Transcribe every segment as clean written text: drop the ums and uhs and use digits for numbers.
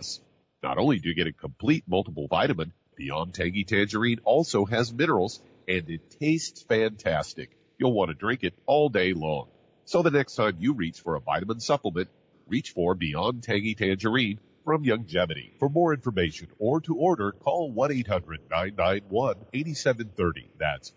gas. Not only do you get a complete multiple vitamin, Beyond Tangy Tangerine also has minerals, and it tastes fantastic. You'll want to drink it all day long. So the next time you reach for a vitamin supplement, reach for Beyond Tangy Tangerine from Youngevity. For more information or to order, call 1-800-991-8730. That's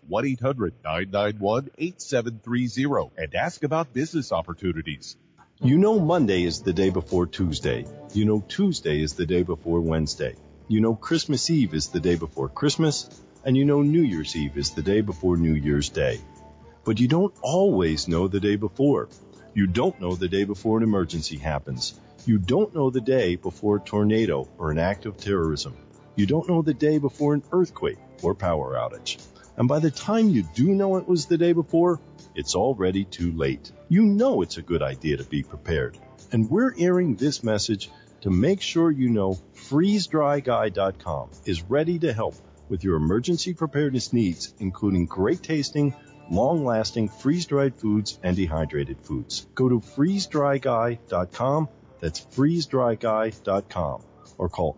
1-800-991-8730 and ask about business opportunities. You know Monday is the day before Tuesday. You know Tuesday is the day before Wednesday. You know Christmas Eve is the day before Christmas. And you know New Year's Eve is the day before New Year's Day. But you don't always know the day before. You don't know the day before an emergency happens. You don't know the day before a tornado or an act of terrorism. You don't know the day before an earthquake or power outage. And by the time you do know it was the day before, it's already too late. You know it's a good idea to be prepared. And we're airing this message to make sure you know FreezeDryGuy.com is ready to help with your emergency preparedness needs, including great tasting, long-lasting freeze-dried foods and dehydrated foods. Go to FreezeDryGuy.com. That's FreezeDryGuy.com. Or call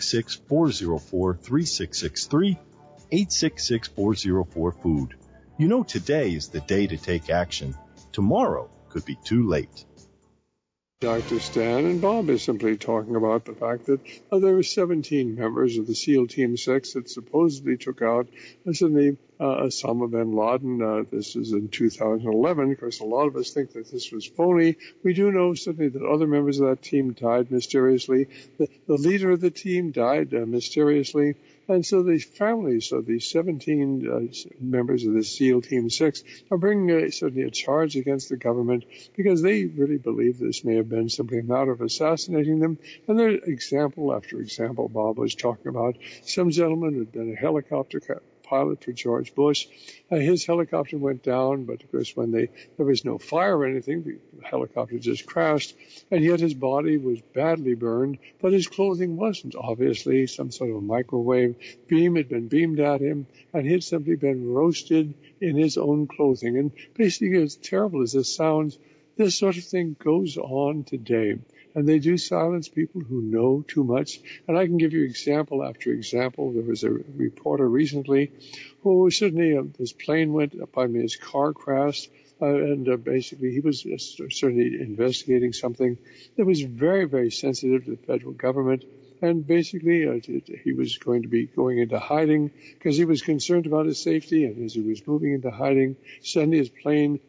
866-404-3663, 866-404-FOOD. You know today is the day to take action. Tomorrow could be too late. Dr. Stan and Bob is simply talking about the fact that there were 17 members of the SEAL Team 6 that supposedly took out Osama bin Laden. This is in 2011. Of course, a lot of us think that this was phony. We do know certainly that other members of that team died mysteriously. The leader of the team died mysteriously. And so the families of these 17 members of the SEAL Team 6 are bringing certainly a charge against the government because they really believe this may have been simply a matter of assassinating them. And there's example after example. Bob was talking about some gentleman who had been a helicopter pilot for George Bush. His helicopter went down, but of course when there was no fire or anything, the helicopter just crashed, and yet his body was badly burned, but his clothing wasn't. Obviously, some sort of a microwave beam had been beamed at him, and he had simply been roasted in his own clothing. And basically, as terrible as this sounds, this sort of thing goes on today. And they do silence people who know too much. And I can give you example after example. There was a reporter recently who certainly his car crashed. Basically he was certainly investigating something that was very, very sensitive to the federal government. And basically he was going to be going into hiding because he was concerned about his safety. And as he was moving into hiding, suddenly his plane,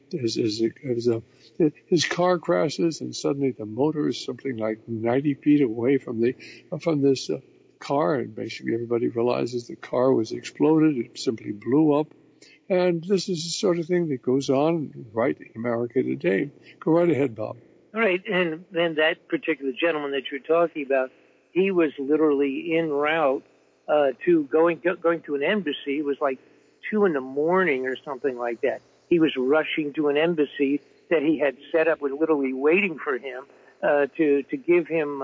his car crashes, and suddenly the motor is something like 90 feet away from this car, and basically everybody realizes the car was exploded. It simply blew up. And this is the sort of thing that goes on right in America today. Go right ahead, Bob. All right, and then that particular gentleman that you're talking about, he was literally en route to going to an embassy. It was like 2 a.m. or something like that. He was rushing to an embassy that he had set up, was literally waiting for him to give him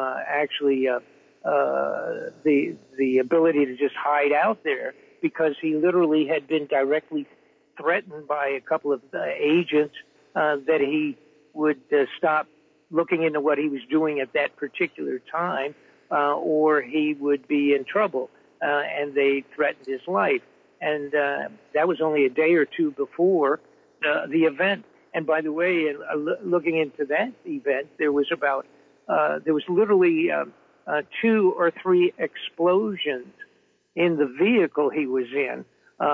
the ability to just hide out there, because he literally had been directly threatened by a couple of agents that he would stop looking into what he was doing at that particular time, or he would be in trouble, and they threatened his life. And that was only a day or two before the event. And by the way, looking into that event, there was literally 2 or 3 explosions in the vehicle he was in.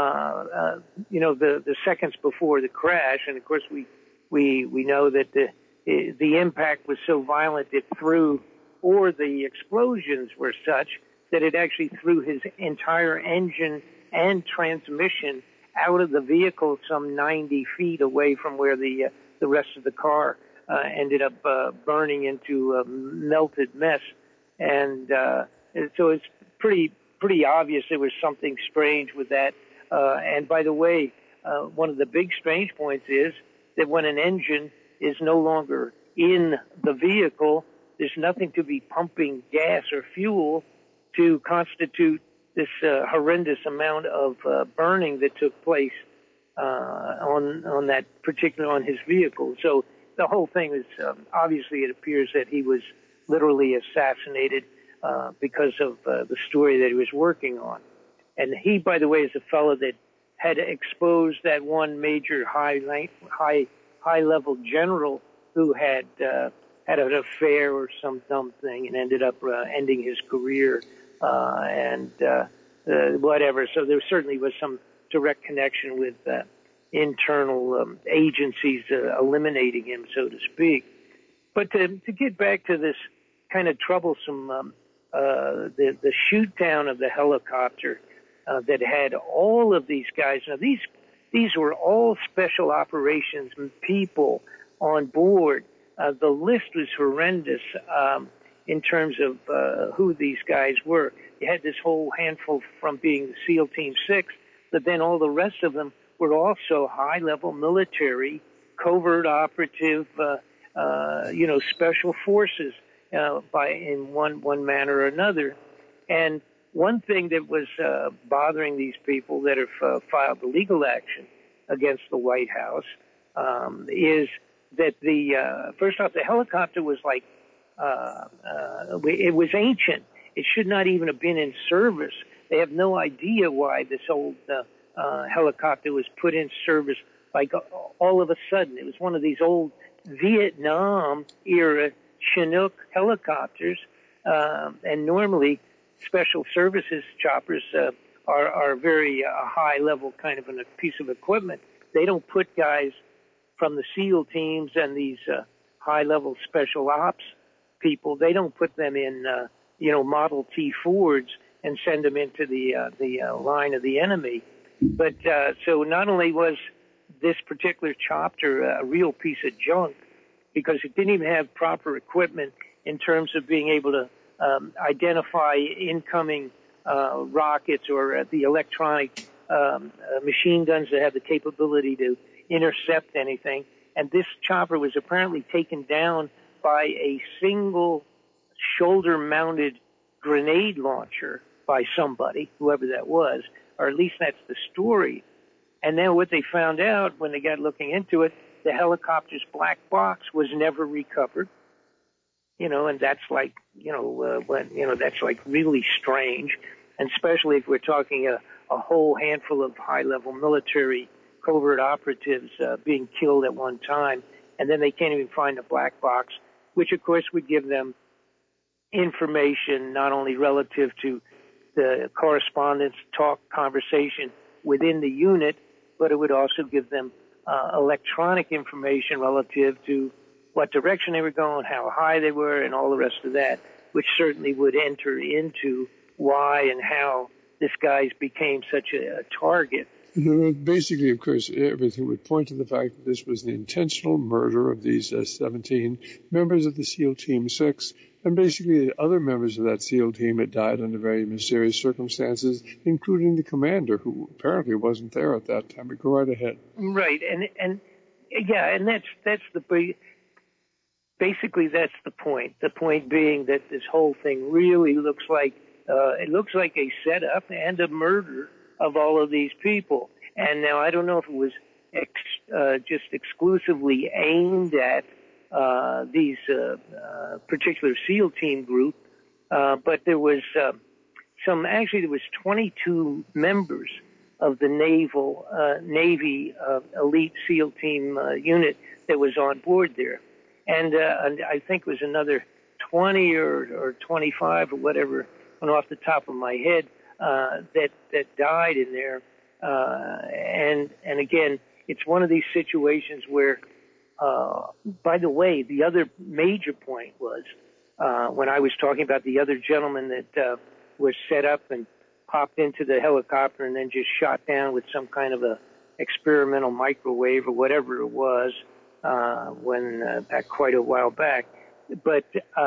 The seconds before the crash, and of course we know that the impact was so violent or the explosions were such that it actually threw his entire engine and transmission out of the vehicle some 90 feet away from where the rest of the car ended up burning into a melted mess. And so it's pretty obvious there was something strange with that. And by the way, one of the big strange points is that when an engine is no longer in the vehicle, there's nothing to be pumping gas or fuel to constitute this horrendous amount of burning that took place on his vehicle. So the whole thing is obviously it appears that he was literally assassinated because of the story that he was working on. And he, by the way, is a fellow that had exposed that one major high-level general who had had an affair or some dumb thing and ended up ending his career and whatever. So there certainly was some direct connection with internal agencies eliminating him, so to speak. But to get back to this kind of troublesome, the shoot down of the helicopter that had all of these guys. Now these were all special operations people on board. The list was horrendous in terms of who these guys were. You had this whole handful from being the SEAL Team 6, but then all the rest of them were also high-level military, covert operative, special forces in one manner or another. And one thing that was bothering these people that have filed the legal action against the White House is that first off, the helicopter was like it was ancient. It should not even have been in service. They have no idea why this old helicopter was put in service like all of a sudden. It was one of these old Vietnam-era Chinook helicopters, and normally special services choppers are very high-level kind of a piece of equipment. They don't put guys from the SEAL teams and these high-level special ops people, they don't put them in, Model T Fords and send them into the line of the enemy. But so not only was this particular chopper a real piece of junk because it didn't even have proper equipment in terms of being able to identify incoming rockets or the electronic machine guns that have the capability to intercept anything. And this chopper was apparently taken down by a single shoulder-mounted grenade launcher by somebody, whoever that was, or at least that's the story. And then what they found out when they got looking into it, the helicopter's black box was never recovered. And that's like, that's like really strange. And especially if we're talking a whole handful of high-level military covert operatives being killed at one time, and then they can't even find the black box, which of course would give them information not only relative to the correspondence, conversation within the unit, but it would also give them electronic information relative to what direction they were going, how high they were, and all the rest of that, which certainly would enter into why and how this guy became such a target. Basically, of course, everything would point to the fact that this was an intentional murder of these 17 members of the SEAL Team 6, and basically the other members of that SEAL team had died under very mysterious circumstances, including the commander, who apparently wasn't there at that time. But go right ahead. Right, and that's basically that's the point. The point being that this whole thing really looks like a setup and a murder of all of these people. And now I don't know if it was just exclusively aimed at these particular SEAL team group, but there was there was 22 members of the Navy elite SEAL team unit that was on board there. And I think it was another 20 or 25 or whatever, went off the top of my head, that died in there. And again, it's one of these situations where, by the way, the other major point was, when I was talking about the other gentleman that was set up and popped into the helicopter and then just shot down with some kind of a experimental microwave or whatever it was, back quite a while back. But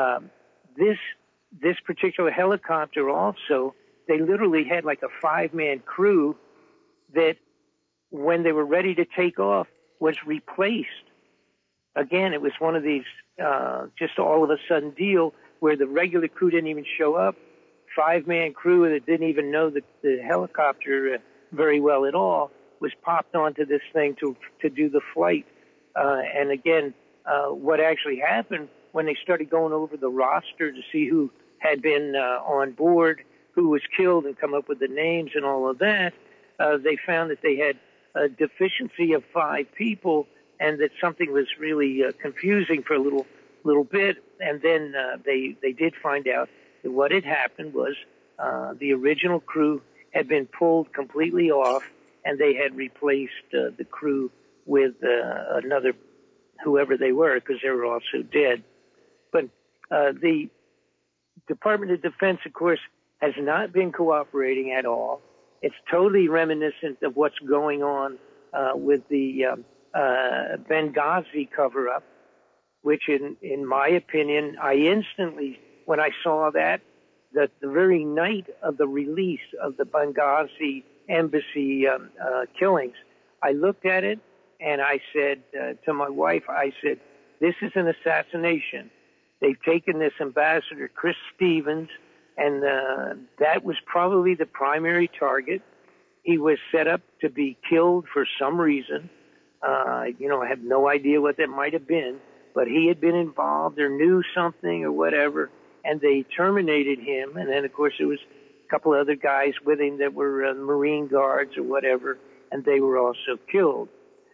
this particular helicopter also, they literally had like a 5-man crew that, when they were ready to take off, was replaced. Again, it was one of these just all of a sudden deal where the regular crew didn't even show up. 5-man crew that didn't even know the helicopter very well at all was popped onto this thing to do the flight. And again, what actually happened when they started going over the roster to see who had been on board, who was killed, and come up with the names and all of that, they found that they had a deficiency of 5 people, and that something was really confusing for a little bit. And then they did find out that what had happened was the original crew had been pulled completely off, and they had replaced the crew with another, whoever they were, because they were also dead. But the Department of Defense, of course, has not been cooperating at all. It's totally reminiscent of what's going on with the Benghazi cover-up, which, in my opinion, I instantly, when I saw that the very night of the release of the Benghazi embassy killings, I looked at it and I said to my wife, I said, this is an assassination. They've taken this ambassador, Chris Stevens, and that was probably the primary target. He was set up to be killed for some reason. I have no idea what that might have been, but he had been involved or knew something or whatever, and they terminated him. And then, of course, there was a couple other guys with him that were Marine guards or whatever, and they were also killed.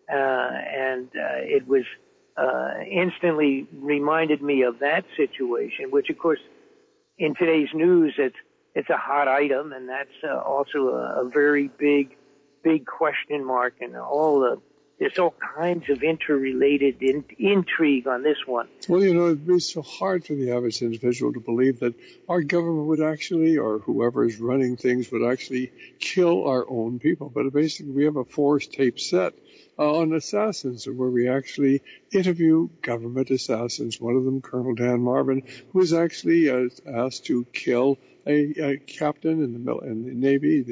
It was instantly reminded me of that situation, which, of course, in today's news, it's a hot item, and that's also a very big question mark, and there's all kinds of interrelated intrigue on this one. Well, it'd be so hard for the average individual to believe that our government would actually, or whoever is running things, would actually kill our own people. But basically, we have a 4-tape set on assassins, where we actually interview government assassins. One of them, Colonel Dan Marvin, who was actually asked to kill a captain in the Navy,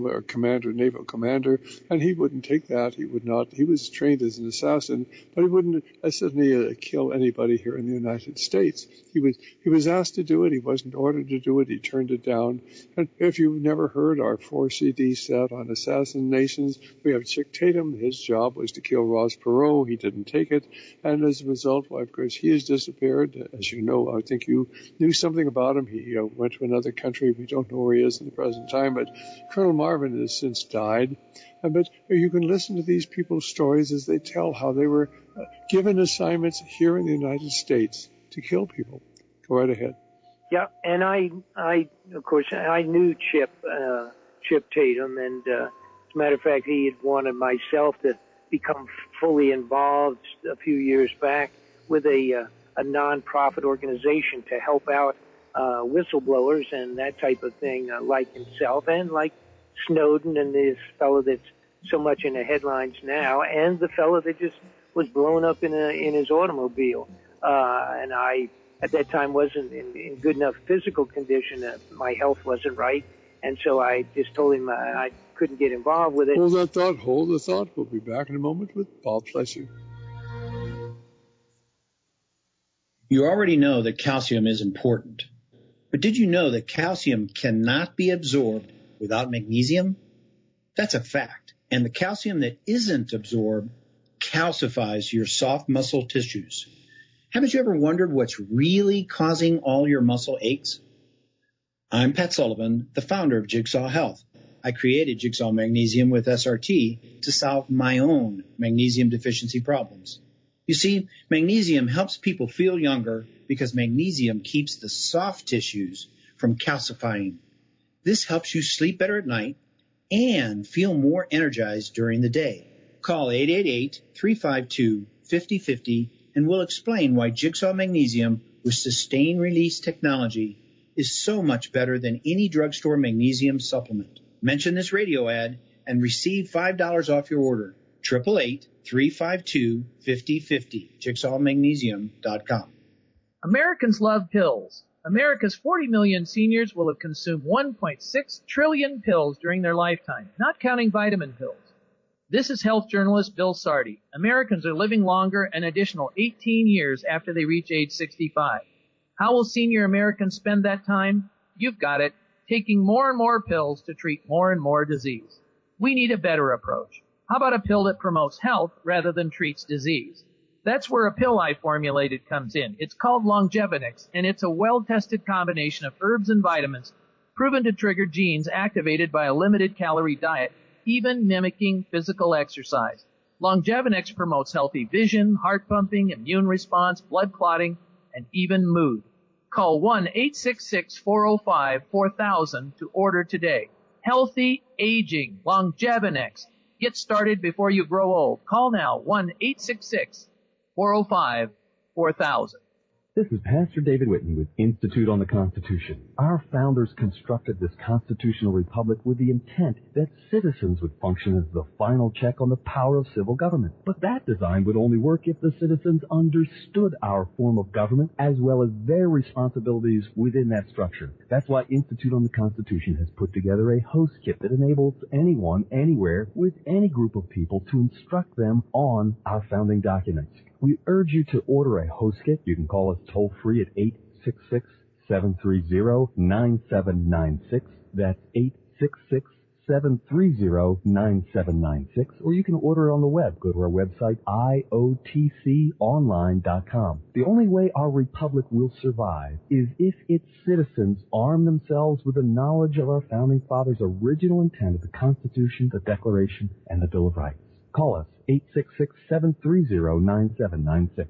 naval commander, and he wouldn't take that. He would not. He was trained as an assassin, but he wouldn't suddenly kill anybody here in the United States. He was asked to do it. He wasn't ordered to do it. He turned it down. And if you've never heard our 4-CD set on assassinations, we have Chick Tatum. His job was to kill Ross Perot. He didn't take it, and as a result, well, of course, he has disappeared. As you know, I think you knew something about him. He went to another country. We don't know where he is in the present time, but Colonel Marvin has since died. But you can listen to these people's stories as they tell how they were given assignments here in the United States to kill people. Go right ahead. Yeah, and I of course, I knew Chip Tatum, and as a matter of fact, he had wanted myself to become fully involved a few years back with a non-profit organization to help out whistleblowers and that type of thing, like himself and like Snowden and this fellow that's so much in the headlines now, and the fellow that just was blown up in his automobile. And I, at that time, wasn't in good enough physical condition. My health wasn't right, and so I just told him I couldn't get involved with it. Hold the thought. We'll be back in a moment with Bob Fletcher. You already know that calcium is important. But did you know that calcium cannot be absorbed without magnesium? That's a fact. And the calcium that isn't absorbed calcifies your soft muscle tissues. Haven't you ever wondered what's really causing all your muscle aches? I'm Pat Sullivan, the founder of Jigsaw Health. I created Jigsaw Magnesium with SRT to solve my own magnesium deficiency problems. You see, magnesium helps people feel younger because magnesium keeps the soft tissues from calcifying. This helps you sleep better at night and feel more energized during the day. Call 888-352-5050 and we'll explain why Jigsaw Magnesium with sustained release technology is so much better than any drugstore magnesium supplement. Mention this radio ad and receive $5 off your order. 888-352-5050. JigsawMagnesium.com. Americans love pills. America's 40 million seniors will have consumed 1.6 trillion pills during their lifetime, not counting vitamin pills. This is health journalist Bill Sardi. Americans are living longer an additional 18 years after they reach age 65. How will senior Americans spend that time? You've got it, taking more and more pills to treat more and more disease. We need a better approach. How about a pill that promotes health rather than treats disease? That's where a pill I formulated comes in. It's called Longevinix, and it's a well-tested combination of herbs and vitamins proven to trigger genes activated by a limited-calorie diet, even mimicking physical exercise. Longevinix promotes healthy vision, heart pumping, immune response, blood clotting, and even mood. Call 1-866-405-4000 to order today. Healthy aging, Longevinix. Get started before you grow old. Call now, 1-866-405-4000. This is Pastor David Whitney with Institute on the Constitution. Our founders constructed this constitutional republic with the intent that citizens would function as the final check on the power of civil government. But that design would only work if the citizens understood our form of government as well as their responsibilities within that structure. That's why Institute on the Constitution has put together a host kit that enables anyone, anywhere, with any group of people to instruct them on our founding documents. We urge you to order a host kit. You can call us toll-free at 866-730-9796. That's 866-730-9796. Or you can order it on the web. Go to our website, iotconline.com. The only way our republic will survive is if its citizens arm themselves with the knowledge of our founding fathers' original intent of the Constitution, the Declaration, and the Bill of Rights. Call us, 866-730-9796.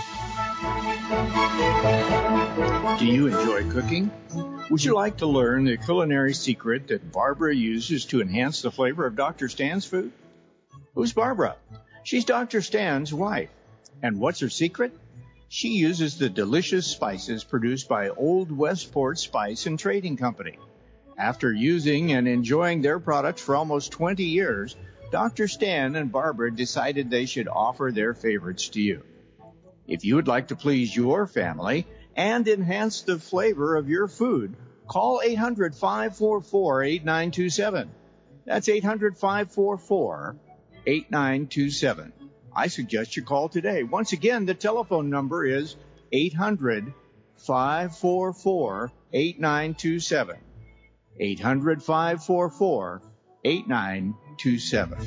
Do you enjoy cooking? Would you like to learn the culinary secret that Barbara uses to enhance the flavor of Dr. Stan's food? Who's Barbara? She's Dr. Stan's wife. And what's her secret? She uses the delicious spices produced by Old Westport Spice and Trading Company. After using and enjoying their products for almost 20 years, Dr. Stan and Barbara decided they should offer their favorites to you. If you would like to please your family and enhance the flavor of your food, call 800-544-8927. That's 800-544-8927. I suggest you call today. Once again, the telephone number is 800-544-8927. 800-544-8927.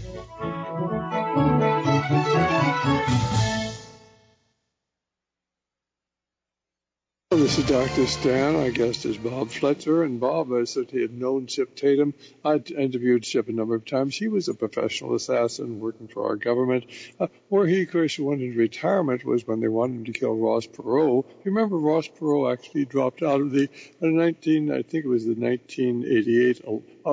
This is Dr. Stan. Our guest is Bob Fletcher. And Bob said he had known Chip Tatum. I interviewed Chip a number of times. He was a professional assassin working for our government. Where he, of course, went into retirement was when they wanted him to kill Ross Perot. You remember Ross Perot actually dropped out of the 1988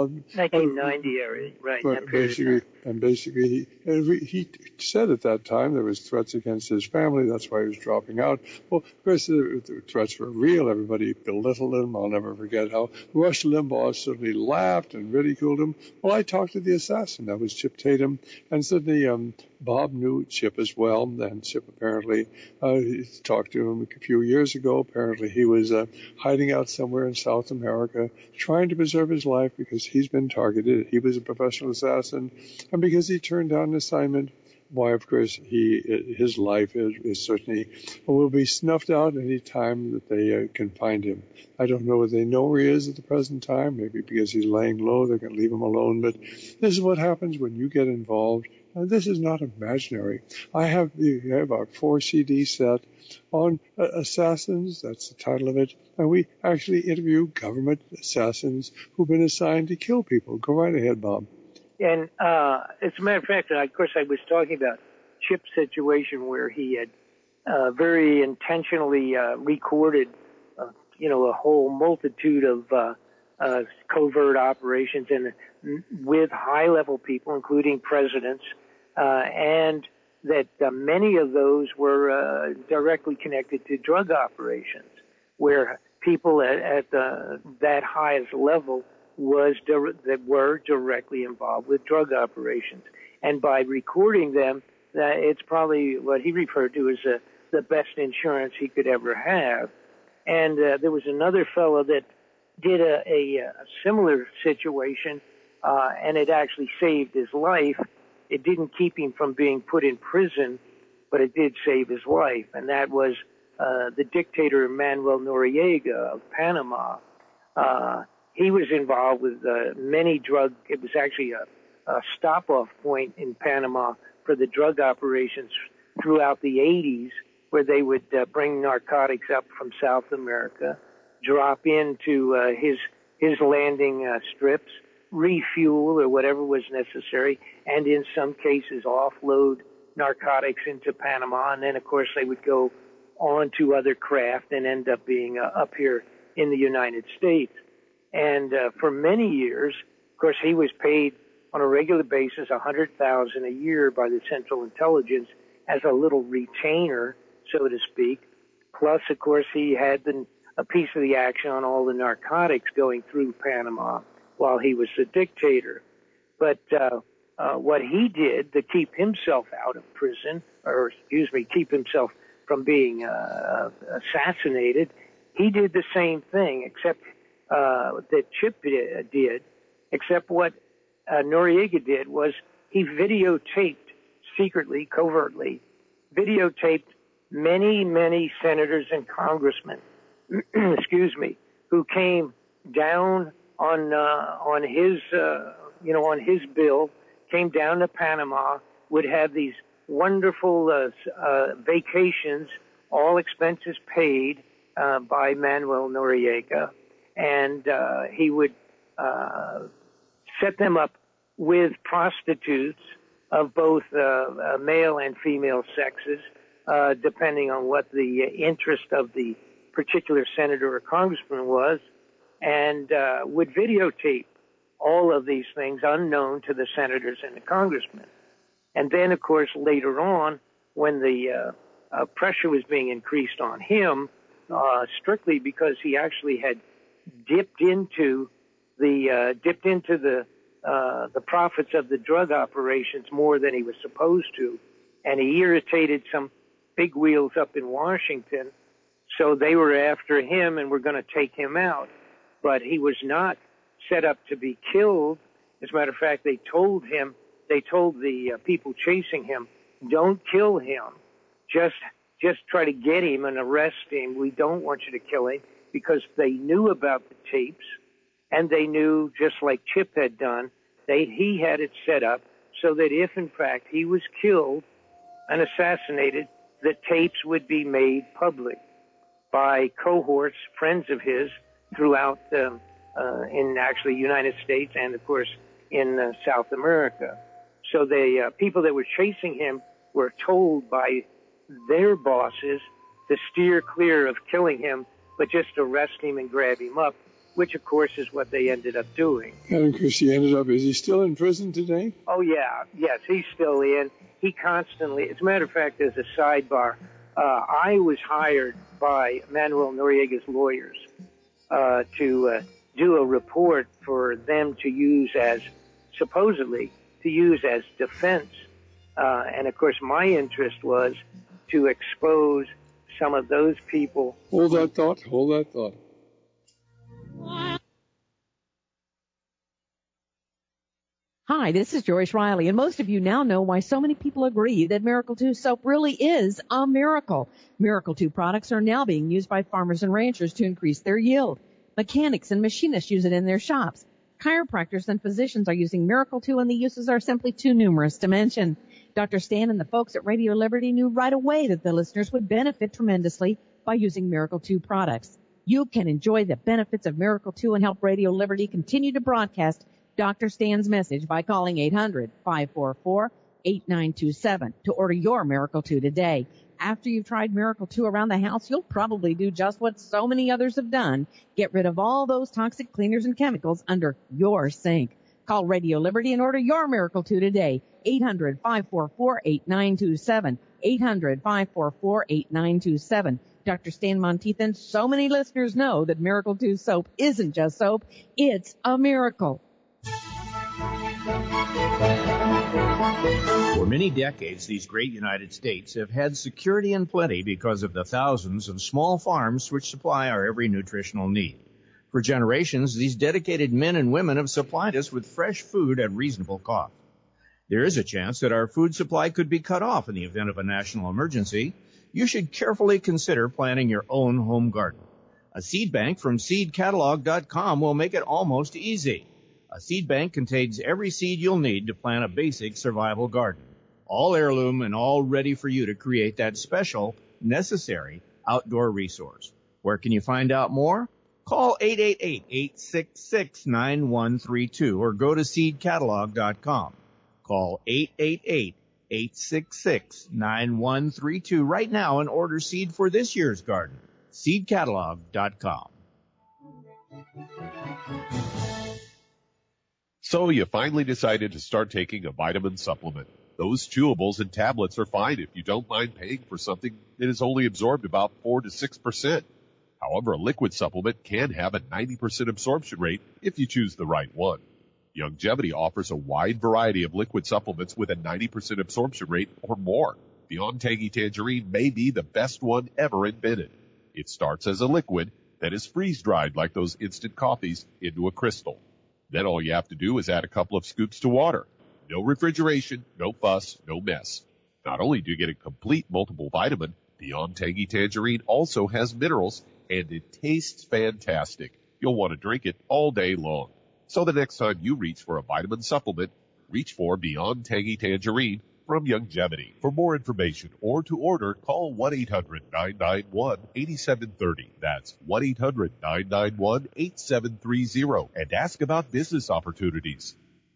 1990 area, right? Basically, he said at that time there was threats against his family. That's why he was dropping out. Well, of course, the threats were real. Everybody belittled him. I'll never forget how Rush Limbaugh suddenly laughed and ridiculed him. Well, I talked to the assassin. That was Chip Tatum. And suddenly Bob knew Chip as well. And Chip apparently he talked to him a few years ago. Apparently he was hiding out somewhere in South America trying to preserve his life because he's been targeted. He was a professional assassin. And because he turned down an assignment, why, of course, his life is certainly will be snuffed out any time that they can find him. I don't know whether they know where he is at the present time. Maybe because he's laying low, they're going to leave him alone. But this is what happens when you get involved. And this is not imaginary. I have a 4 CD set on assassins. That's the title of it. And we actually interview government assassins who've been assigned to kill people. Go right ahead, Bob. And as a matter of fact, of course, I was talking about Chip's situation where he had very intentionally recorded, a whole multitude of covert operations and with high-level people, including presidents, and that many of those were directly connected to drug operations, where people at that highest level that were directly involved with drug operations. And by recording them, it's probably what he referred to as the best insurance he could ever have. And there was another fellow that did a similar situation, and it actually saved his life. It didn't keep him from being put in prison, but it did save his life, and that was the dictator Manuel Noriega of Panama. He was involved with many drug. It was actually a stop-off point in Panama for the drug operations throughout the 80s, where they would bring narcotics up from South America, drop into his landing strips, refuel or whatever was necessary, and in some cases offload narcotics into Panama. And then, of course, they would go on to other craft and end up being up here in the United States. And for many years, of course, he was paid on a regular basis $100,000 a year by the Central Intelligence as a little retainer, so to speak. Plus, of course, he had a piece of the action on all the narcotics going through Panama while he was the dictator. But what he did to keep himself out of prison, keep himself from being assassinated, he did the same thing, except that Chip did, except what Noriega did was he videotaped secretly, covertly, videotaped many, many senators and congressmen, who came down on his bill, came down to Panama, would have these wonderful vacations, all expenses paid by Manuel Noriega, and he would set them up with prostitutes of both male and female sexes, depending on what the interest of the particular senator or congressman was, and would videotape all of these things unknown to the senators and the congressmen. And then, of course, later on, when the pressure was being increased on him, strictly because he actually had dipped into the profits of the drug operations more than he was supposed to, and he irritated some big wheels up in Washington, so they were after him and were going to take him out. But he was not set up to be killed. As a matter of fact, they told the people chasing him, don't kill him. Just try to get him and arrest him. We don't want you to kill him, because they knew about the tapes, and they knew, just like Chip had done, he had it set up so that if, in fact, he was killed and assassinated, the tapes would be made public by cohorts, friends of his, throughout in actually United States and, of course, in South America. So the people that were chasing him were told by their bosses to steer clear of killing him, but just arrest him and grab him up, which, of course, is what they ended up doing. And, of course, is he still in prison today? Oh, yeah. Yes, he's still in. He constantly, as a matter of fact, as a sidebar, I was hired by Manuel Noriega's lawyers to do a report for them to use as, supposedly, to use as defense. And, of course, my interest was to expose some of those people. Hold that thought. Hi, this is Joyce Riley, and most of you now know why so many people agree that Miracle 2 soap really is a miracle. Miracle 2 products are now being used by farmers and ranchers to increase their yield. Mechanics and machinists use it in their shops. Chiropractors and physicians are using Miracle 2, and the uses are simply too numerous to mention. Dr. Stan and the folks at Radio Liberty knew right away that the listeners would benefit tremendously by using Miracle 2 products. You can enjoy the benefits of Miracle 2 and help Radio Liberty continue to broadcast Dr. Stan's message by calling 800-544-8927 to order your Miracle 2 today. After you've tried Miracle 2 around the house, you'll probably do just what so many others have done. Get rid of all those toxic cleaners and chemicals under your sink. Call Radio Liberty and order your Miracle 2 today. 800-544-8927. 800-544-8927. Dr. Stan Monteith and so many listeners know that Miracle 2 soap isn't just soap, it's a miracle. For many decades, these great United States have had security and plenty because of the thousands of small farms which supply our every nutritional need. For generations, these dedicated men and women have supplied us with fresh food at reasonable cost. There is a chance that our food supply could be cut off in the event of a national emergency. You should carefully consider planting your own home garden. A seed bank from seedcatalog.com will make it almost easy. A seed bank contains every seed you'll need to plant a basic survival garden. all heirloom and all ready for you to create that special, necessary outdoor resource. Where can you find out more? Call 888-866-9132 or go to seedcatalog.com. Call 888-866-9132 right now and order seed for this year's garden. seedcatalog.com. So you finally decided to start taking a vitamin supplement. Those chewables and tablets are fine if you don't mind paying for something that is only absorbed about 4 to 6%. However, a liquid supplement can have a 90% absorption rate if you choose the right one. Youngevity offers a wide variety of liquid supplements with a 90% absorption rate or more. Beyond Tangy Tangerine may be the best one ever invented. It starts as a liquid that is freeze-dried like those instant coffees into a crystal. Then all you have to do is add a couple of scoops to water. No refrigeration, no fuss, no mess. Not only do you get a complete multiple vitamin, Beyond Tangy Tangerine also has minerals, and it tastes fantastic. You'll want to drink it all day long. So the next time you reach for a vitamin supplement, reach for Beyond Tangy Tangerine from Youngevity. For more information or to order, call 1-800-991-8730. That's 1-800-991-8730 and ask about business opportunities.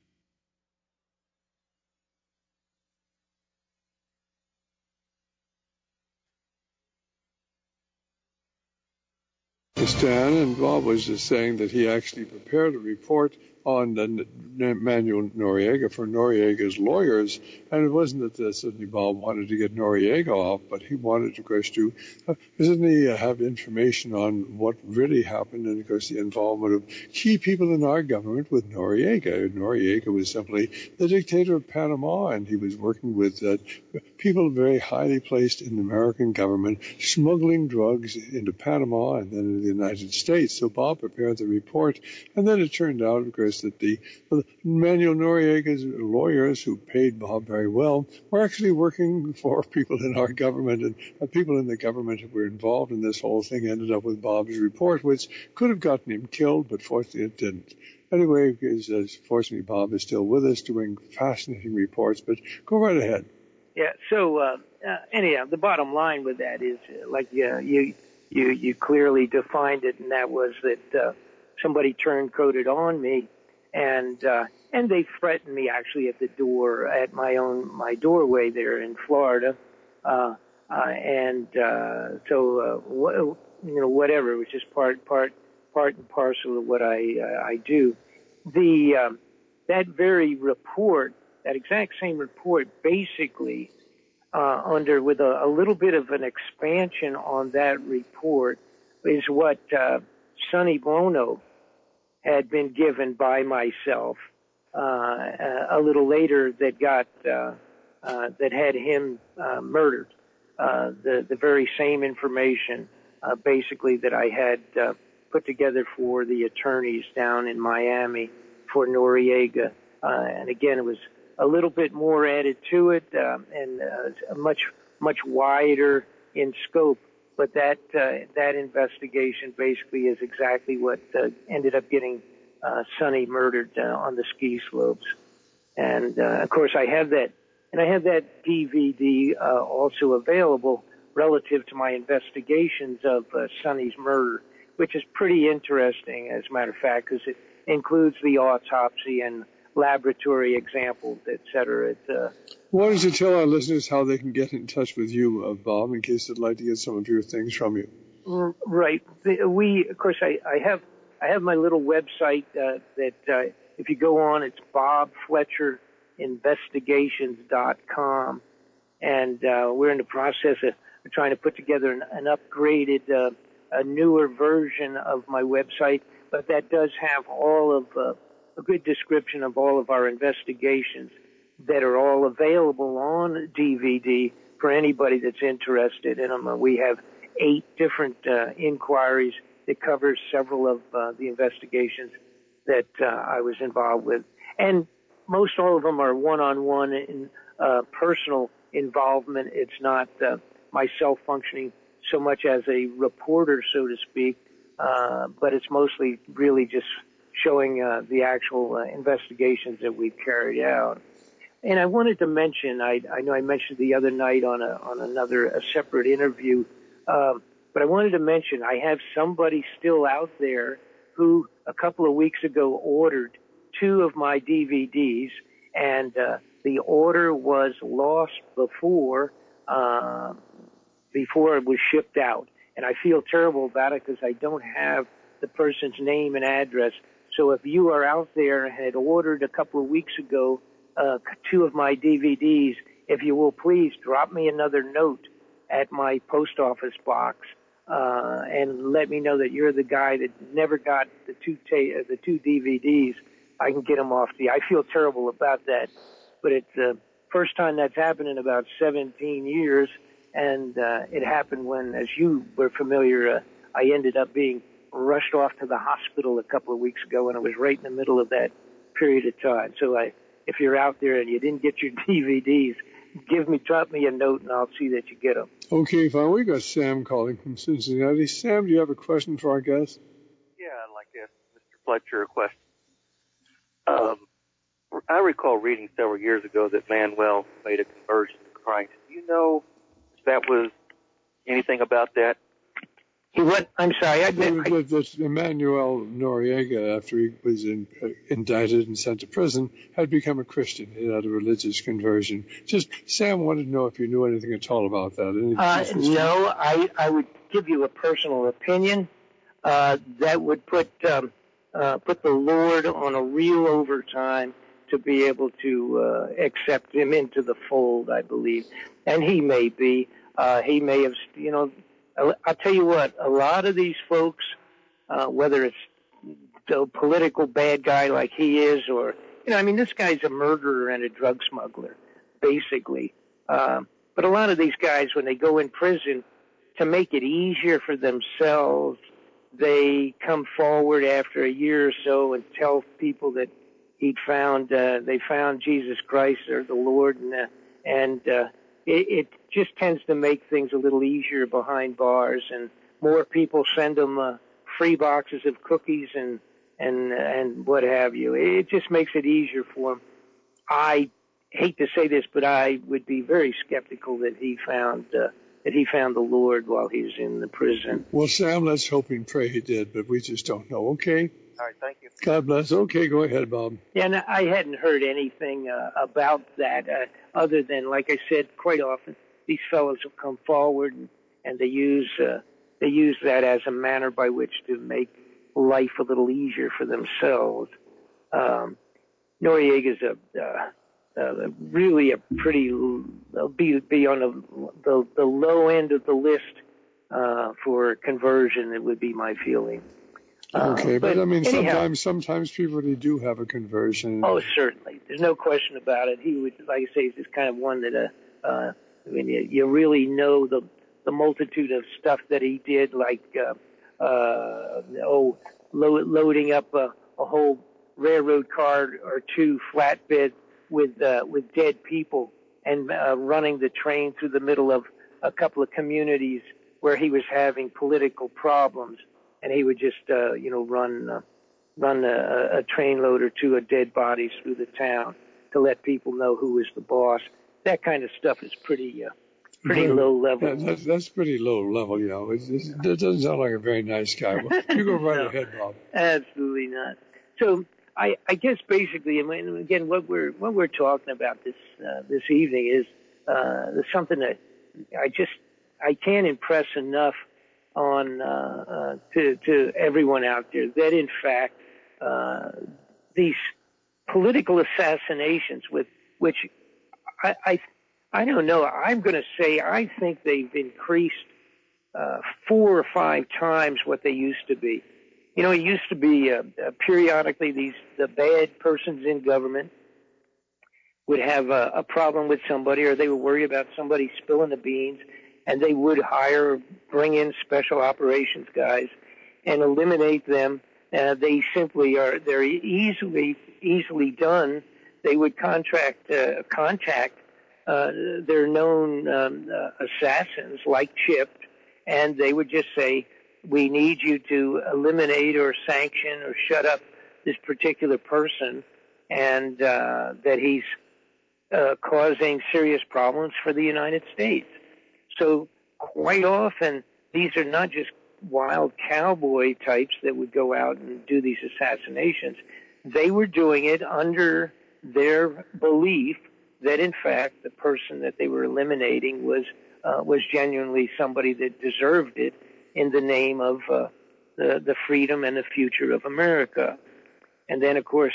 Stan, and Bob was just saying that he actually prepared a report on Manuel Noriega for Noriega's lawyers, and it wasn't that suddenly Bob wanted to get Noriega off, but he wanted, of course, to suddenly have information on what really happened, and of course the involvement of key people in our government with Noriega. Noriega was simply the dictator of Panama, and he was working with people very highly placed in the American government, smuggling drugs into Panama and then into the United States. So Bob prepared the report, and then it turned out, of course, that the Manuel Noriega's lawyers, who paid Bob very well, were actually working for people in our government, and people in the government who were involved in this whole thing ended up with Bob's report, which could have gotten him killed, but fortunately it didn't. Anyway, fortunately Bob is still with us doing fascinating reports, but go right ahead. Yeah, so anyhow, the bottom line with that is, you clearly defined it, and that was that somebody turncoated on me, and they threatened me actually at the door, at my doorway there in Florida, whatever. It was just part and parcel of what I do. That very report, that exact same report, basically with a little bit of an expansion on that report, is what Sonny Bono had been given by myself a little later, that had him murdered. The very same information basically that I had put together for the attorneys down in Miami for Noriega, and again it was a little bit more added to it, and much wider in scope. But that investigation basically is exactly what ended up getting Sonny murdered on the ski slopes. And of course, I have that, and I have that DVD also available relative to my investigations of Sonny's murder, which is pretty interesting, as a matter of fact, because it includes the autopsy and laboratory examples, etc. Why don't you tell our listeners how they can get in touch with you, Bob, in case they'd like to get some of your things from you? Right. Of course, I have my little website that if you go on, it's BobFletcherInvestigations.com, and we're in the process of trying to put together an upgraded, a newer version of my website, but that does have all of a good description of all of our investigations that are all available on DVD for anybody that's interested in them. We have 8 different inquiries that covers several of the investigations that I was involved with. And most all of them are one-on-one in personal involvement. It's not myself functioning so much as a reporter, so to speak, but it's mostly really just showing the actual investigations that we've carried out. And I wanted to mention, I know I mentioned the other night on a separate interview, but I wanted to mention I have somebody still out there who a couple of weeks ago ordered 2 of my DVDs, and the order was lost before it was shipped out. And I feel terrible about it because I don't have the person's name and address. So if you are out there and had ordered a couple of weeks ago 2 of my DVDs, if you will please drop me another note at my post office box and let me know that you're the guy that never got the 2 DVDs. I can get them off to you. I feel terrible about that, but it's the first time that's happened in about 17 years, and it happened when, as you were familiar, I ended up being rushed off to the hospital a couple of weeks ago, and it was right in the middle of that period of time. So if you're out there and you didn't get your DVDs, drop me a note, and I'll see that you get them. Okay, fine. We got Sam calling from Cincinnati. Sam, do you have a question for our guest? Yeah, I'd like to ask Mr. Fletcher a question. I recall reading several years ago that Manuel made a conversion to Christ. Do you know if that was anything about that? What? I'm sorry. That Emmanuel Noriega, after he was indicted and sent to prison, had become a Christian. He had a religious conversion. Sam wanted to know if you knew anything at all about that. No, I would give you a personal opinion. That would put the Lord on a real overtime to be able to accept him into the fold, I believe. And he may be. He may have, I'll tell you what, a lot of these folks, whether it's the political bad guy like he is or, this guy's a murderer and a drug smuggler, basically. But a lot of these guys, when they go in prison, to make it easier for themselves, they come forward after a year or so and tell people that they found Jesus Christ or the Lord, and it just tends to make things a little easier behind bars, and more people send them free boxes of cookies and what have you. It just makes it easier for them. I hate to say this, but I would be very skeptical that he found the Lord while he was in the prison. Well, Sam, let's hope and pray he did, but we just don't know. Okay. All right, thank you. God bless. Okay, go ahead, Bob. Yeah, and I hadn't heard anything about that other than, like I said, quite often these fellows will come forward and they use that as a manner by which to make life a little easier for themselves. Noriega's really a pretty be on the low end of the list for conversion. It would be my feeling. Okay, but sometimes people really do have a conversion. Oh, certainly. There's no question about it. He would, like I say, is kind of one that, you really know the multitude of stuff that he did, like, loading up a whole railroad car or 2 flatbed with dead people and running the train through the middle of a couple of communities where he was having political problems. And he would just, run a train load or 2 of dead bodies through the town to let people know who was the boss. That kind of stuff is pretty low level. That's pretty low level, It doesn't sound like a very nice guy. Well, you go right ahead, Bob. Absolutely not. So I guess basically, again, what we're talking about this evening is something that I can't impress enough on to everyone out there that in fact these political assassinations which I don't know, I'm going to say I think they've increased 4 or 5 times what they used to be. It used to be periodically the bad persons in government would have a problem with somebody, or they would worry about somebody spilling the beans, and they would bring in special operations guys and eliminate them. They simply they're easily done. They would contact their known assassins like Chip, and they would just say, we need you to eliminate or sanction or shut up this particular person, and that he's causing serious problems for the United States. So quite often, these are not just wild cowboy types that would go out and do these assassinations. They were doing it under their belief that, in fact, the person that they were eliminating was genuinely somebody that deserved it in the name of the freedom and the future of America. And then, of course,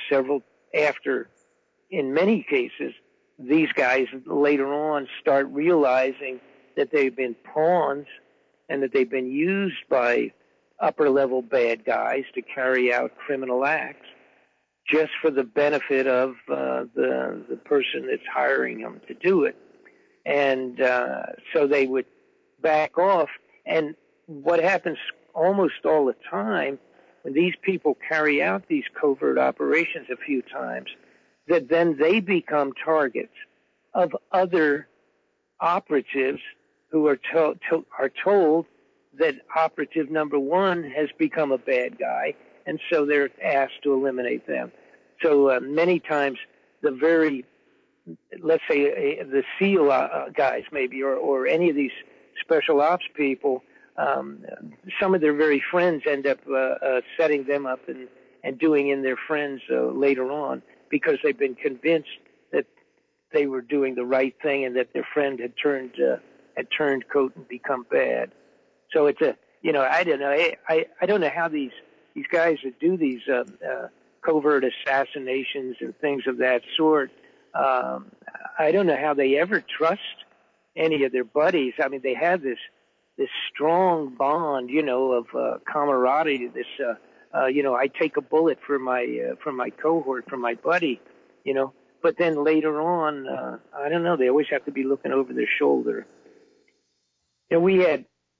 in many cases, these guys later on start realizing that they've been pawns and that they've been used by upper-level bad guys to carry out criminal acts just for the benefit of the person that's hiring them to do it. And so they would back off. And what happens almost all the time when these people carry out these covert operations a few times, that then they become targets of other operatives who are told that operative number one has become a bad guy, and so they're asked to eliminate them. So many times let's say the SEAL guys maybe, or any of these special ops people, some of their very friends end up setting them up and doing in their friends later on, because they've been convinced that they were doing the right thing and that their friend had turned coat and become bad. So it's I don't know. I don't know how these guys that do these covert assassinations and things of that sort, I don't know how they ever trust any of their buddies. I mean, they have this strong bond, of camaraderie. I take a bullet for my cohort, for my buddy, But then later on, I don't know. They always have to be looking over their shoulder. We had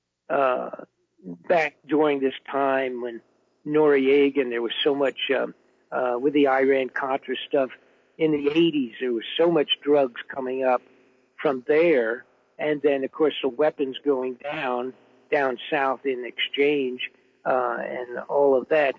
back during this time when Noriega, there was so much with the Iran-Contra stuff in the 80s. There was so much drugs coming up from there, and then of course the weapons going down south in exchange and all of that.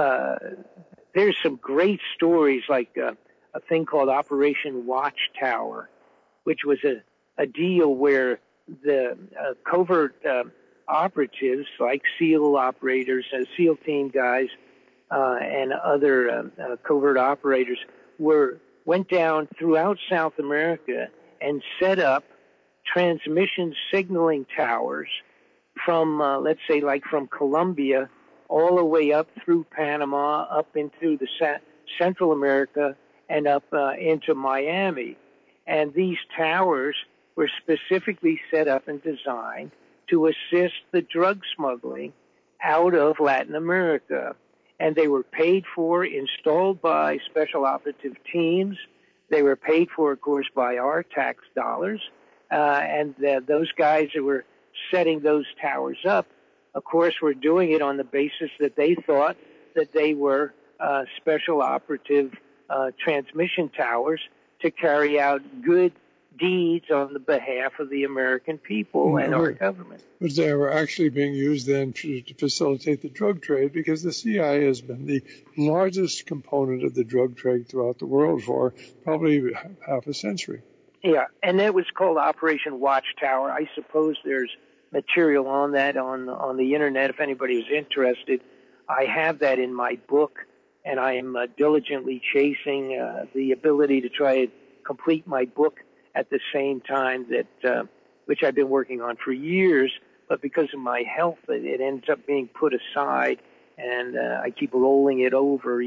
There's some great stories like a thing called Operation Watchtower, which was a deal where the covert operatives like SEAL operators, SEAL team guys, and other covert operators went down throughout South America and set up transmission signaling towers from, let's say, like from Colombia all the way up through Panama, up into the Central America, and up into Miami. And these towers were specifically set up and designed to assist the drug smuggling out of Latin America. And they were paid for, installed by special operative teams. They were paid for, of course, by our tax dollars. And those guys that were setting those towers up, of course, were doing it on the basis that they thought that they were special operative transmission towers to carry out good deeds on the behalf of the American people and our government. But they were actually being used then to facilitate the drug trade, because the CIA has been the largest component of the drug trade throughout the world for probably half a century. Yeah, and that was called Operation Watchtower. I suppose there's material on that on the internet if anybody is interested. I have that in my book, and I am diligently chasing the ability to try to complete my book at the same time that which I've been working on for years, but because of my health, it ends up being put aside, and I keep rolling it over.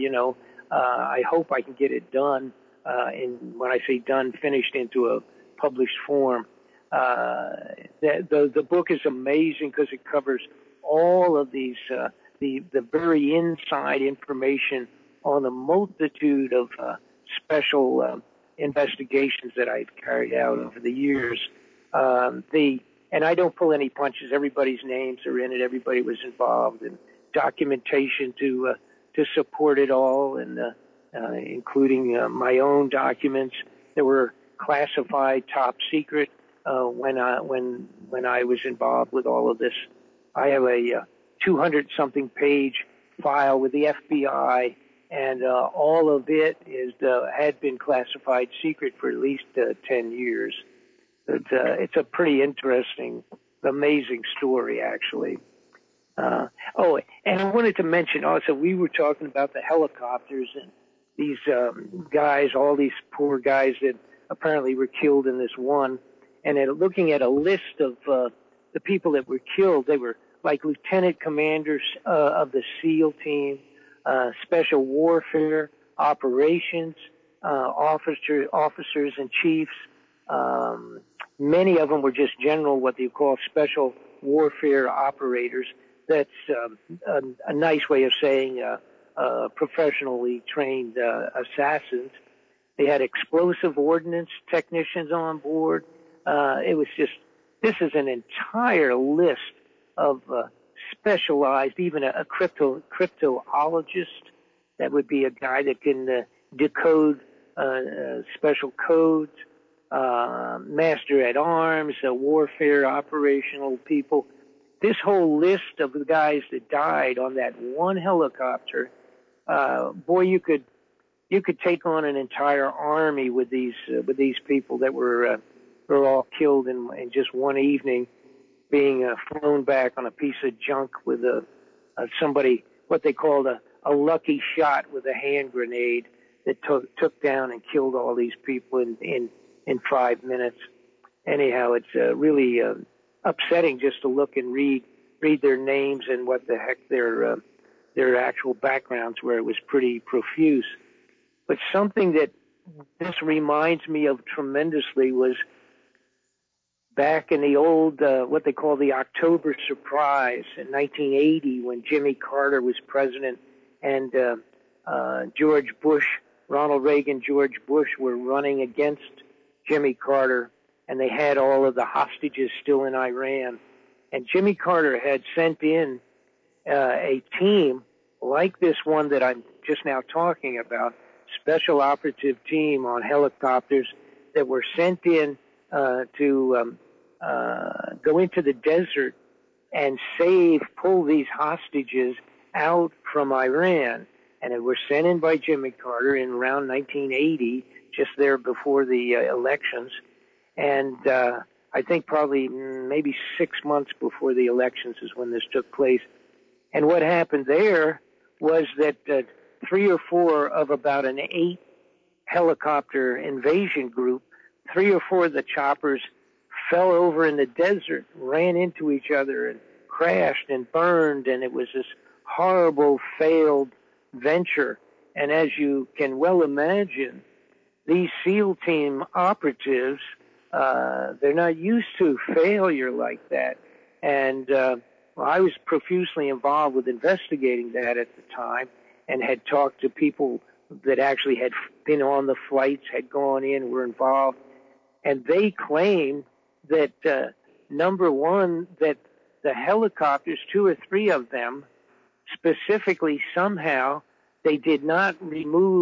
I hope I can get it done. When I say done, finished into a published form. The book is amazing because it covers all of these, the very inside information on a multitude of special investigations that I've carried out over the years. And I don't pull any punches. Everybody's names are in it. Everybody was involved, and documentation to support it all, and including my own documents that were classified top secret when I was involved with all of this. I have a 200-something page file with the FBI and all of it had been classified secret for at least 10 years. It's a pretty interesting, amazing story, actually. And I wanted to mention also, we were talking about the helicopters and these guys, all these poor guys that apparently were killed in this one. And looking at a list of the people that were killed, they were like lieutenant commanders of the SEAL team, special warfare operations, officers and chiefs. Many of them were just general, what they call special warfare operators. That's a nice way of saying professionally trained assassins. They had explosive ordnance technicians on board. It was just, this is an entire list of specialized, even a cryptologist. That would be a guy that can decode special codes, master at arms, warfare operational people. This whole list of the guys that died on that one helicopter, boy, you could take on an entire army with these people that were all killed in just one evening, being flown back on a piece of junk with somebody, what they called a lucky shot with a hand grenade that took down and killed all these people in 5 minutes. Anyhow, it's really upsetting just to look and read their names and what the heck their actual backgrounds were. It was pretty profuse. But something that this reminds me of tremendously was back in the old, what they call the October Surprise in 1980, when Jimmy Carter was president and George Bush, Ronald Reagan, George Bush were running against Jimmy Carter, and they had all of the hostages still in Iran. And Jimmy Carter had sent in a team like this one that I'm just now talking about, special operative team on helicopters that were sent in to go into the desert and pull these hostages out from Iran. And it was sent in by Jimmy Carter in around 1980, just there before the elections. And I think probably maybe 6 months before the elections is when this took place. And what happened there was that 3 or 4 of about an 8 helicopter invasion group, 3 or 4 of the choppers fell over in the desert, ran into each other and crashed and burned, and it was this horrible failed venture. And as you can well imagine, these SEAL team operatives, they're not used to failure like that. And I was profusely involved with investigating that at the time and had talked to people that actually had been on the flights, had gone in, were involved. And they claimed that, number one, that the helicopters, 2 or 3 of them, specifically somehow, they did not do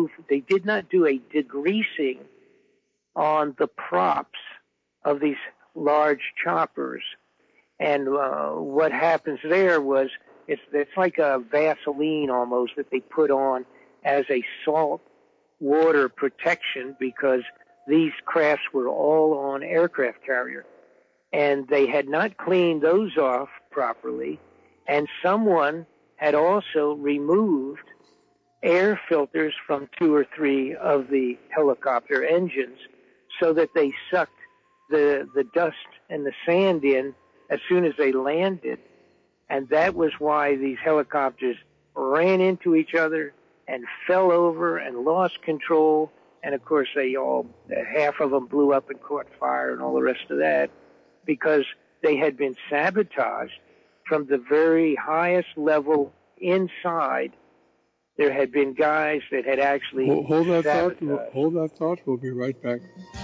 a degreasing on the props of these large choppers. And what happens there was it's like a Vaseline almost that they put on as a salt water protection, because these crafts were all on aircraft carrier. And they had not cleaned those off properly. And someone had also removed air filters from 2 or 3 of the helicopter engines so that they sucked the dust and the sand in as soon as they landed. And that was why these helicopters ran into each other and fell over and lost control. And of course, half of them blew up and caught fire and all the rest of that, because they had been sabotaged from the very highest level inside. There had been guys that had actually hold that thought. We'll be right back.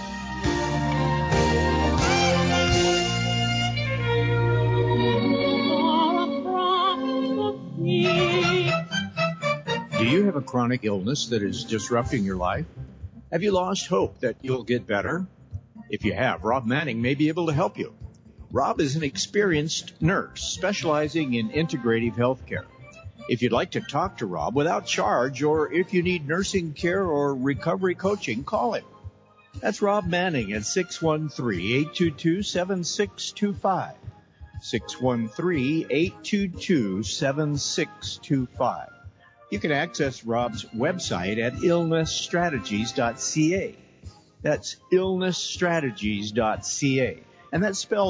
Do you have a chronic illness that is disrupting your life? Have you lost hope that you'll get better? If you have, Rob Manning may be able to help you. Rob is an experienced nurse specializing in integrative health care. If you'd like to talk to Rob without charge, or if you need nursing care or recovery coaching, call him. That's Rob Manning at 613-822-7625. 613-822-7625. You can access Rob's website at illnessstrategies.ca. That's illnessstrategies.ca. And that's spelled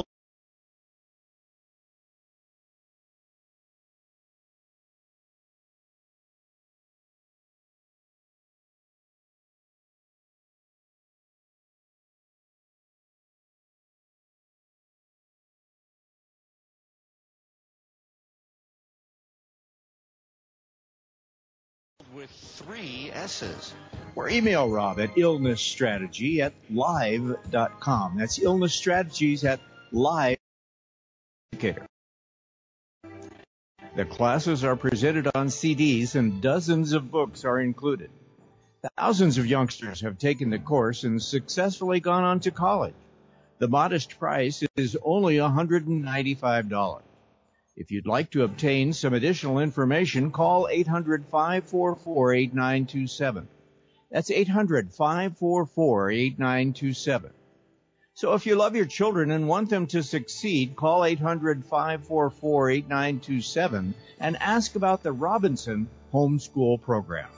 with 3 S's. or email Rob at illnessstrategy@live.com. That's illnessstrategies@live. The classes are presented on CDs and dozens of books are included. Thousands of youngsters have taken the course and successfully gone on to college. The modest price is only $195. If you'd like to obtain some additional information, call 800-544-8927. That's 800-544-8927. So if you love your children and want them to succeed, call 800-544-8927 and ask about the Robinson Homeschool Program.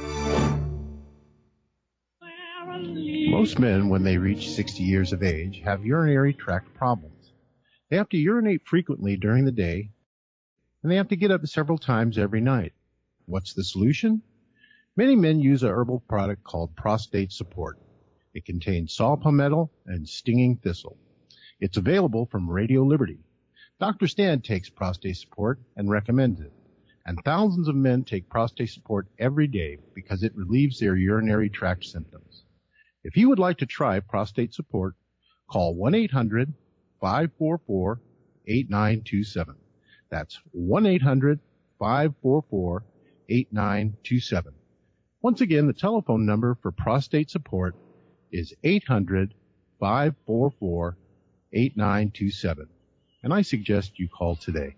Most men, when they reach 60 years of age, have urinary tract problems. They have to urinate frequently during the day, and they have to get up several times every night. What's the solution? Many men use a herbal product called Prostate Support. It contains saw palmetto and stinging thistle. It's available from Radio Liberty. Dr. Stan takes Prostate Support and recommends it. And thousands of men take Prostate Support every day because it relieves their urinary tract symptoms. If you would like to try Prostate Support, call 1-800-544-8927. That's 1-800-544-8927. Once again, the telephone number for Prostate Support is 800-544-8927. And I suggest you call today.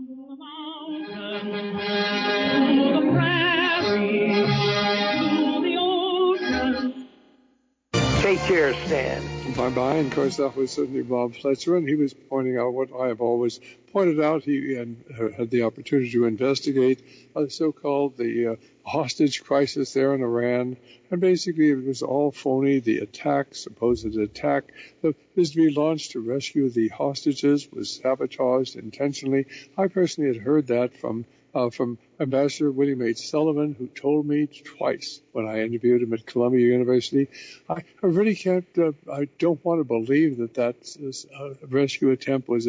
Take care, Stan. Bye-bye. And of course, that was certainly Bob Fletcher, and he was pointing out what I have always pointed out. He had the opportunity to investigate the so-called hostage crisis there in Iran, and basically it was all phony. The attack, supposed attack that was to be launched to rescue the hostages, was sabotaged intentionally. I personally had heard that from Ambassador William H. Sullivan, who told me twice when I interviewed him at Columbia University. I really can't. I don't want to believe that rescue attempt was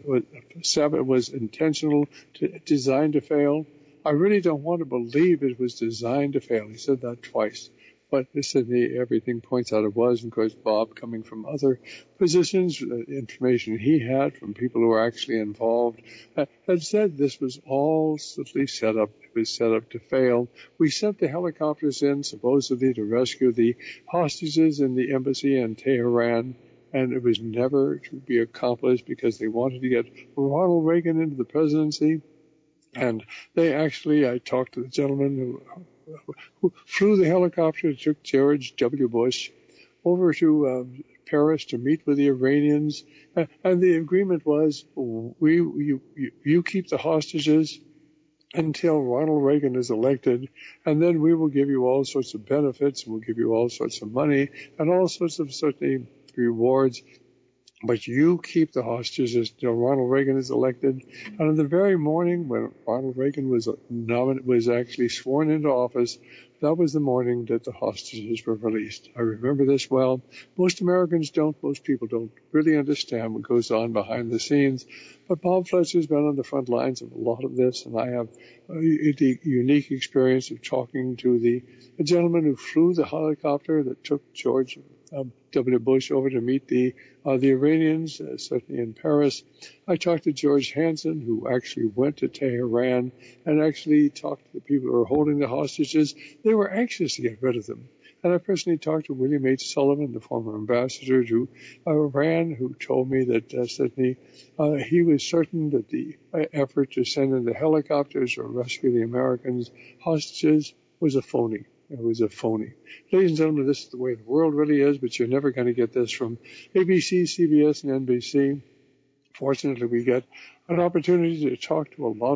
intentional, designed to fail. I really don't want to believe it was designed to fail. He said that twice. But everything points out it was. And of course, Bob, coming from other positions, information he had from people who were actually involved, had said this was all simply set up. It was set up to fail. We sent the helicopters in supposedly to rescue the hostages in the embassy in Tehran, and it was never to be accomplished because they wanted to get Ronald Reagan into the presidency. And they actually, I talked to the gentleman who flew the helicopter, took George W. Bush over to Paris to meet with the Iranians, and the agreement was, you keep the hostages until Ronald Reagan is elected, and then we will give you all sorts of benefits, and we'll give you all sorts of money, and all sorts of certainly rewards. But you keep the hostages until Ronald Reagan is elected. And on the very morning when Ronald Reagan was actually sworn into office, that was the morning that the hostages were released. I remember this well. Most Americans don't. Most people don't really understand what goes on behind the scenes. But Bob Fletcher's been on the front lines of a lot of this, and I have the unique experience of talking to the gentleman who flew the helicopter that took George W. Bush over to meet the Iranians, certainly in Paris. I talked to George Hansen, who actually went to Tehran and actually talked to the people who were holding the hostages. They were anxious to get rid of them. And I personally talked to William H. Sullivan, the former ambassador to Iran, who told me that he was certain that the effort to send in the helicopters or rescue the Americans hostages was a phony. It was a phony. Ladies and gentlemen, this is the way the world really is, but you're never going to get this from ABC, CBS, and NBC. Fortunately, we get an opportunity to talk to a lot